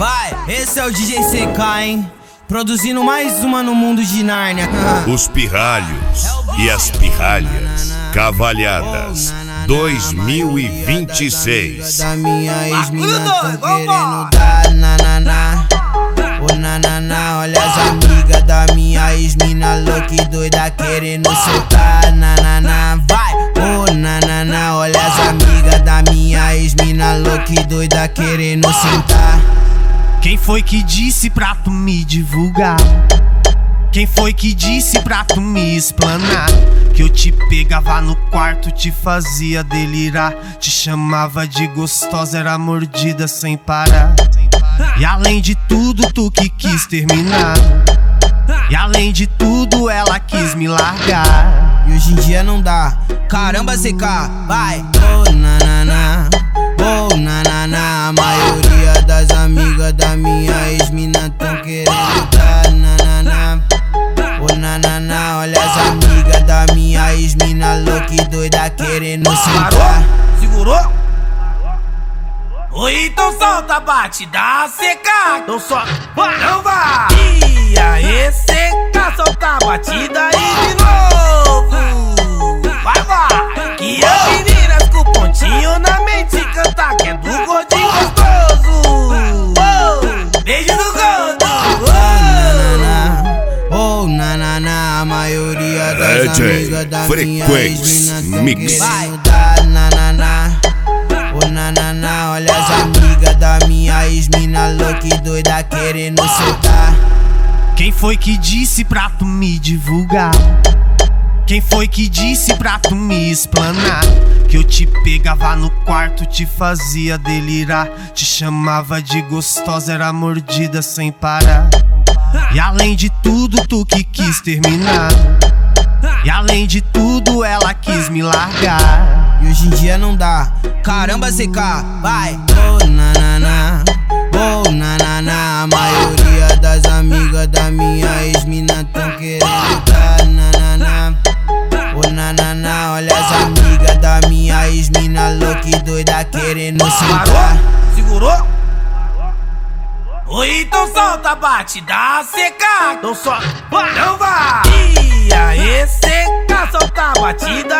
Vai, esse é o DJ CK, hein? Produzindo mais uma no mundo de Nárnia. Os pirralhos e as pirralhas, Cavalhadas 2026. Da minha ex-mina tão querendo dar nananá. Ô nananá, olha as amigas da minha ex-mina louca e doida querendo soltar nananá. Vai, ô nananá, olha as amigas da minha ex-mina louca e doida querendo sentar. Quem foi que disse pra tu me divulgar? Quem foi que disse pra tu me explanar? Que eu te pegava no quarto, te fazia delirar, te chamava de gostosa, era mordida sem parar. E além de tudo, tu que quis terminar. E além de tudo, ela quis me largar. E hoje em dia não dá. Caramba, CK, vai. Oh nananá, oh nananá. A maioria das amigas da minha ex-mina tão querendo dar nananá. Oh nananá, olha as amigas da minha ex-mina louca e doida querendo sentar. Segurou? Oi, então solta a batida CK. Então só não vai. E aí CK, solta a batida aí de novo. Vai, vai. Que as meninas com pontinho na mente canta que é do gordinho gostoso. Beijo do gordo. Oh nananá, a maioria das amigas da minha ex-mina tão querendo dar nananá. Oh nananá, olha as amigas da minha ex-mina louca e doida querendo soltar. Quem foi que disse pra tu me divulgar? Quem foi que disse pra tu me explanar? Que eu te pegava no quarto, te fazia delirar, te chamava de gostosa, era mordida sem parar. E além de tudo, tu que quis terminar. E além de tudo, ela quis me largar. E hoje em dia não dá. Caramba, CK, vai. Oh nananá, oh nananá. A maioria das amigas da minha ex-mina tão querendo dar nananá. Oh nananá, olha as amigas da minha ex-mina louca e doida querendo sentar. Segurou? Oi, então solta a batida CK. Então só não vai. E aí CK, solta a batida